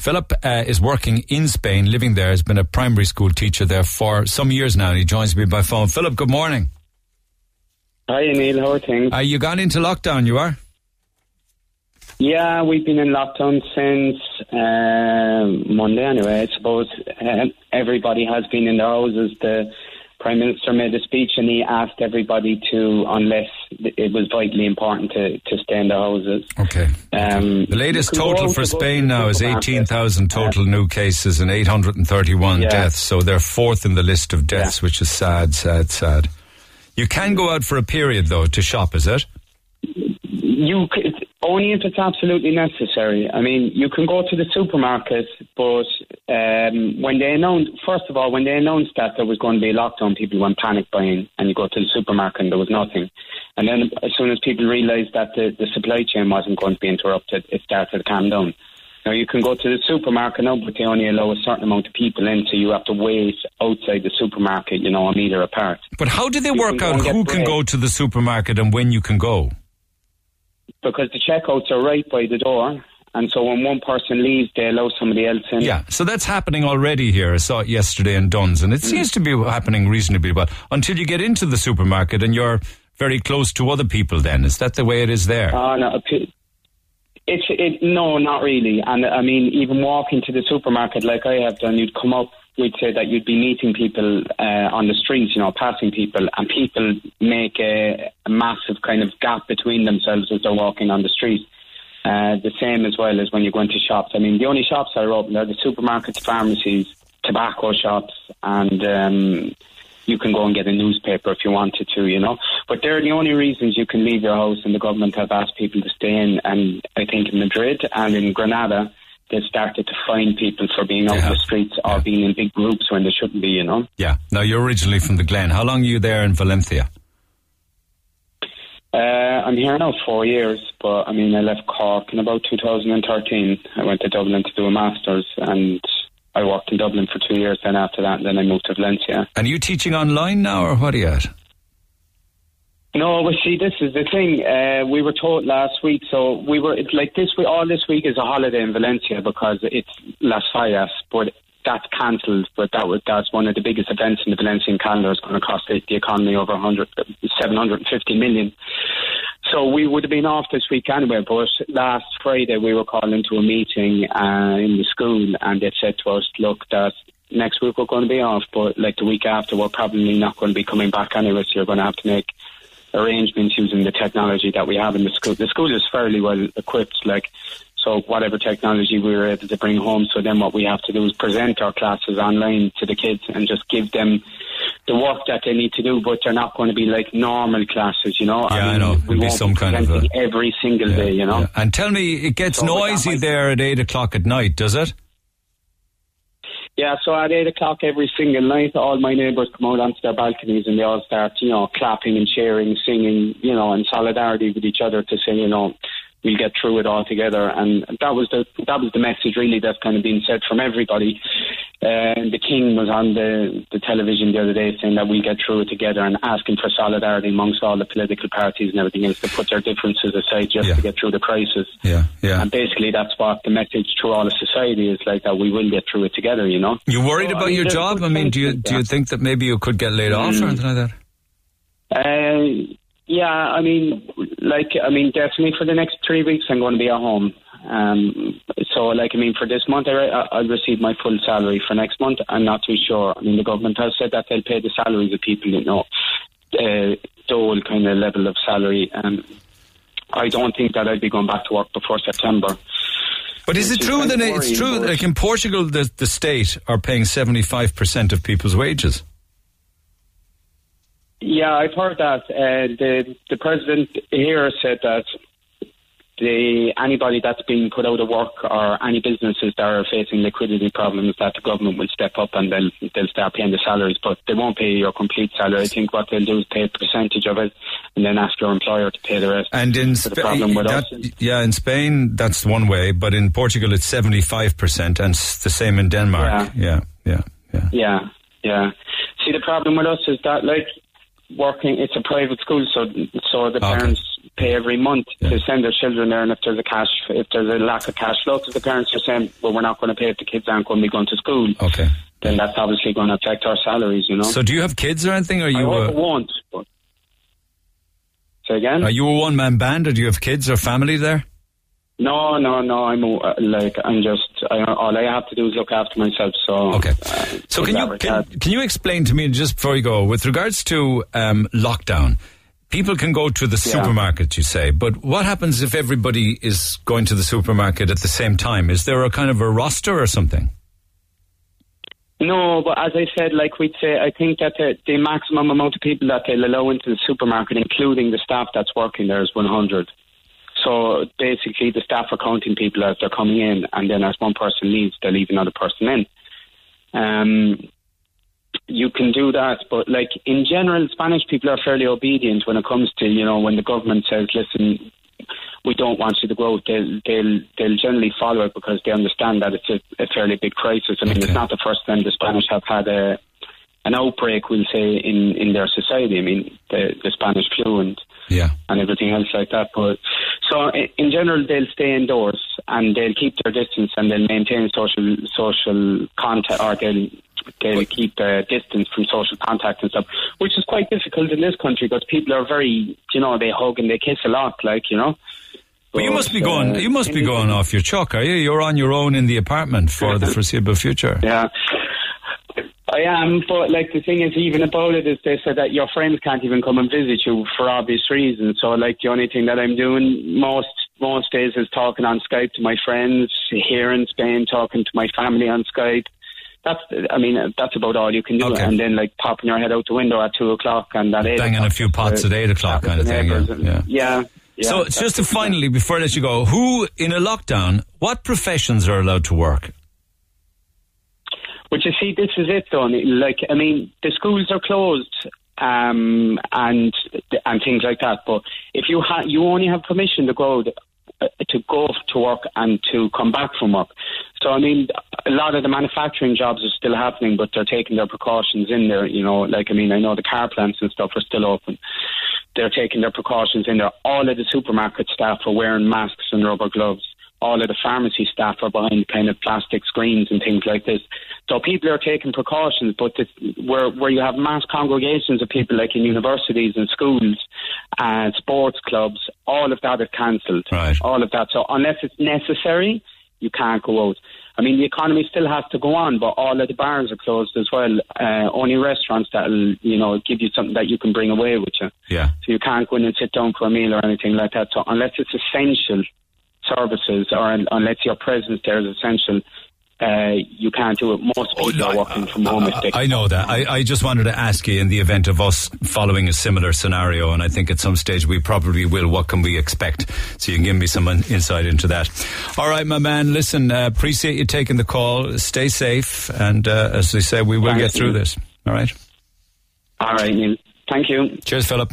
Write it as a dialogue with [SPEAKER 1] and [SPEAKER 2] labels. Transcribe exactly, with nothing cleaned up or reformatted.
[SPEAKER 1] Philip uh, is working in Spain, living there, has been a primary school teacher there for some years now, and he joins me by phone. Philip, good morning.
[SPEAKER 2] Hi Neil, how are things?
[SPEAKER 1] Uh, you gone into lockdown, you are?
[SPEAKER 2] Yeah, we've been in lockdown since uh, Monday anyway. I suppose uh, everybody has been in their houses. The Prime Minister made a speech and he asked everybody to, unless it was vitally important, to, to stay in their houses.
[SPEAKER 1] Okay.
[SPEAKER 2] Um,
[SPEAKER 1] the latest total for Spain now is eighteen thousand total uh, new cases and eight hundred thirty-one yeah. deaths. So they're fourth in the list of deaths, yeah. which is sad, sad, sad. You can go out for a period, though, to shop, is it?
[SPEAKER 2] You could, only if it's absolutely necessary. I mean, you can go to the supermarket, but um, when they announced, first of all, when they announced that there was going to be a lockdown, people went panic buying, and you go to the supermarket and there was nothing. And then as soon as people realised that the, the supply chain wasn't going to be interrupted, it started to calm down. Now, you can go to the supermarket now, but they only allow a certain amount of people in, so you have to wait outside the supermarket, you know, a metre apart.
[SPEAKER 1] But how do they
[SPEAKER 2] you
[SPEAKER 1] work out who can go to the supermarket and when you can go?
[SPEAKER 2] Because the checkouts are right by the door, and so when one person leaves, they allow somebody else in.
[SPEAKER 1] Yeah, so that's happening already here. I saw it yesterday in Duns, and it mm. seems to be happening reasonably well until you get into the supermarket and you're very close to other people then. Is that the way it is there?
[SPEAKER 2] Oh, no, it's, it, no, not really. And I mean, even walking to the supermarket like I have done, you'd come up, we'd say that you'd be meeting people uh, on the streets, you know, passing people, and people make a, a massive kind of gap between themselves as they're walking on the street. Uh, the same as well as when you go into shops. I mean, the only shops that are open are the supermarkets, pharmacies, tobacco shops, and um, you can go and get a newspaper if you wanted to, you know. But they're the only reasons you can leave your house, and the government have asked people to stay in. And I think in Madrid and in Granada, they started to fine people for being out
[SPEAKER 1] yeah.
[SPEAKER 2] the streets or yeah. being in big groups when they shouldn't be, you know.
[SPEAKER 1] Yeah. Now, you're originally from the Glen. How long are you there in Valencia?
[SPEAKER 2] Uh, I'm here now four years, but I mean, I left Cork in about two thousand thirteen. I went to Dublin to do a master's, and I worked in Dublin for two years. Then after that, then I moved to Valencia.
[SPEAKER 1] And are you teaching online now, or what are you at?
[SPEAKER 2] No, well, see, this is the thing. Uh, we were told last week, so we were it's like this week. All this week is a holiday in Valencia because it's Las Fallas, but that's cancelled. But that was that's one of the biggest events in the Valencian calendar. It's going to cost the, the economy over seven hundred fifty million. So we would have been off this week anyway. But last Friday we were called into a meeting uh, in the school, and they said to us, "Look, that." Next week we're going to be off, but like the week after we're probably not going to be coming back anyway, so you're going to have to make arrangements using the technology that we have in the school. The school is fairly well equipped, like, so whatever technology we were able to bring home, so then what we have to do is present our classes online to the kids and just give them the work that they need to do, but they're not going to be like normal classes, you know.
[SPEAKER 1] Yeah,
[SPEAKER 2] I, mean,
[SPEAKER 1] I know. It'll
[SPEAKER 2] we
[SPEAKER 1] be
[SPEAKER 2] won't
[SPEAKER 1] some
[SPEAKER 2] be
[SPEAKER 1] kind of a,
[SPEAKER 2] every single
[SPEAKER 1] yeah,
[SPEAKER 2] day, you know.
[SPEAKER 1] Yeah. And tell me, it gets so noisy there at eight o'clock at night, does it?
[SPEAKER 2] Yeah, so at eight o'clock every single night, all my neighbours come out onto their balconies and they all start, you know, clapping and cheering, singing, you know, in solidarity with each other to say, you know, we'll get through it all together. And that was the that was the message really that's kind of being said from everybody. Uh, the King was on the, the television the other day saying that we'll get through it together and asking for solidarity amongst all the political parties and everything else to put their differences aside just
[SPEAKER 1] yeah.
[SPEAKER 2] to get through the crisis.
[SPEAKER 1] Yeah, yeah.
[SPEAKER 2] And basically that's what the message through all of society is, like, that we will get through it together, you know.
[SPEAKER 1] You worried so, about I mean, your job? I mean, do you do you think that maybe you could get laid off mm. or anything like that?
[SPEAKER 2] Uh, yeah, I mean, like, I mean, definitely for the next three weeks I'm going to be at home. Um, so, like, I mean, for this month, I, I'll receive my full salary. For next month, I'm not too sure. I mean, the government has said that they'll pay the salaries of people, you know, uh, dole kind of level of salary. Um, I don't think that I'll be going back to work before September.
[SPEAKER 1] But is it true that it's true, like in Portugal, the, the state are paying seventy-five percent of people's wages?
[SPEAKER 2] Yeah, I've heard that. Uh, the the president here said that the anybody that's being put out of work or any businesses that are facing liquidity problems, that the government will step up and they'll they'll start paying the salaries, but they won't pay your complete salary. I think what they'll do is pay a percentage of it and then ask your employer to pay the rest.
[SPEAKER 1] And in
[SPEAKER 2] so Spain,
[SPEAKER 1] that, yeah, in Spain that's one way, but in Portugal it's seventy-five percent, and the same in Denmark. Yeah, yeah, yeah, yeah.
[SPEAKER 2] Yeah, yeah. See, the problem with us is that, like, working, it's a private school, so so the
[SPEAKER 1] okay.
[SPEAKER 2] parents pay every month yeah. to send their children there, and if there's a cash, if there's a lack of cash flow, because the parents are saying, well, we're not going to pay if the kids aren't going to be going to school.
[SPEAKER 1] Okay.
[SPEAKER 2] Then that's obviously going to affect our salaries, you know.
[SPEAKER 1] So do you have kids or anything? Or are you
[SPEAKER 2] I hope
[SPEAKER 1] uh,
[SPEAKER 2] it won't. But... Say again?
[SPEAKER 1] Are you a one-man band, or do you have kids or family there?
[SPEAKER 2] No, no, no. I'm uh, like I'm just. I, all I have to do is look after myself. So
[SPEAKER 1] okay.
[SPEAKER 2] Uh,
[SPEAKER 1] so can you can, can you explain to me, just before you go, with regards to um, lockdown? People can go to the
[SPEAKER 2] yeah.
[SPEAKER 1] supermarket, you say, but what happens if everybody is going to the supermarket at the same time? Is there a kind of a roster or something?
[SPEAKER 2] No, but as I said, like we'd say, I think that the, the maximum amount of people that they'll allow into the supermarket, including the staff that's working there, is one hundred. So basically the staff are counting people as they're coming in, and then as one person leaves, they leave another person in. Um, you can do that, but like in general, Spanish people are fairly obedient when it comes to, you know, when the government says, listen, we don't want you to go, they'll, they'll, they'll generally follow it because they understand that it's a, a fairly big crisis. I mean, okay. It's not the first time the Spanish have had a, an outbreak, we'll say, in, in their society. I mean, the, the Spanish flu and
[SPEAKER 1] yeah.
[SPEAKER 2] and everything else like that. But so in general, they'll stay indoors and they'll keep their distance and they'll maintain social social contact, or they'll they'll keep the distance from social contact and stuff, which is quite difficult in this country because people are very, you know, they hug and they kiss a lot, like, you know.
[SPEAKER 1] But well, you must be going. Uh, you must be going off your chuck, are you? You're on your own in the apartment for the foreseeable future.
[SPEAKER 2] Yeah. I am, but like the thing is, even about it is they said that your friends can't even come and visit you for obvious reasons. So like the only thing that I'm doing most most days is talking on Skype to my friends here in Spain, talking to my family on Skype. That's, I mean, that's about all you can do. Okay. And then like popping your head out the window at two o'clock and at eight.
[SPEAKER 1] Banging a few pots at eight o'clock kind of thing. Yeah.
[SPEAKER 2] yeah. yeah. Yeah,
[SPEAKER 1] so just to finally, before I let you go, who in a lockdown, what professions are allowed to work?
[SPEAKER 2] But you see, this is it, though. Like, I mean, the schools are closed um, and and things like that. But if you ha- you only have permission to go to, uh, to go to work and to come back from work. So I mean, a lot of the manufacturing jobs are still happening, but they're taking their precautions in there. You know, like I mean, I know the car plants and stuff are still open. They're taking their precautions in there. All of the supermarket staff are wearing masks and rubber gloves. All of the pharmacy staff are behind kind of plastic screens and things like this. So people are taking precautions, but this, where where you have mass congregations of people, like in universities and schools and sports clubs, all of that is cancelled.
[SPEAKER 1] Right.
[SPEAKER 2] All of that. So unless it's necessary, you can't go out. I mean, the economy still has to go on, but all of the bars are closed as well. Uh, only restaurants that'll, you know, give you something that you can bring away with you.
[SPEAKER 1] Yeah.
[SPEAKER 2] So you can't go in and sit down for a meal or anything like that. So unless it's essential services, or unless your presence there is essential, uh, you can't do it. Most people oh, are working from home.
[SPEAKER 1] I, I know that. I, I just wanted to ask you, in the event of us following a similar scenario, and I think at some stage we probably will, what can we expect? So you can give me some insight into that. All right, my man, listen, uh, appreciate you taking the call. Stay safe, and uh, as they say, we will
[SPEAKER 2] Thanks,
[SPEAKER 1] get through
[SPEAKER 2] Neil.
[SPEAKER 1] this. All right?
[SPEAKER 2] All right, Neil. Thank you.
[SPEAKER 1] Cheers, Philip.